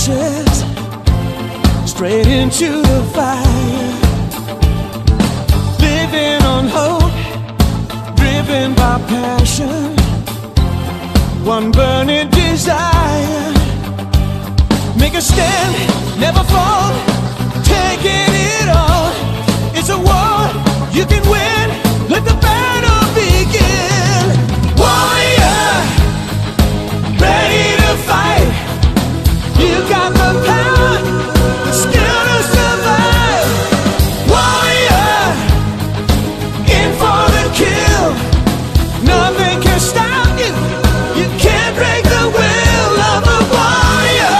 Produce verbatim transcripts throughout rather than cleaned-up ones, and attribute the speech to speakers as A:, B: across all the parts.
A: ashes straight into the fire. Living on hope, driven by passion, one burning desire. Make a stand, never fall, taking it all. It's a war you can win. Let the battle begin. Warrior, ready to fight. You got the power, the skill to survive. Warrior, in for the kill. Nothing can stop you. You can't break the will of a warrior.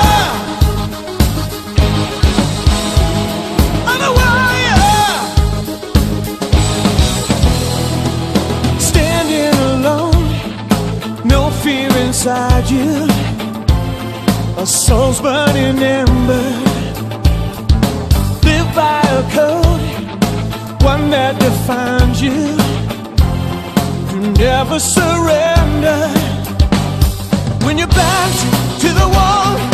A: I'm a warrior. Standing alone, no fear inside you. A soul's burning ember. Live by a code, one that defines you. You never surrender. When you're backed to the wall,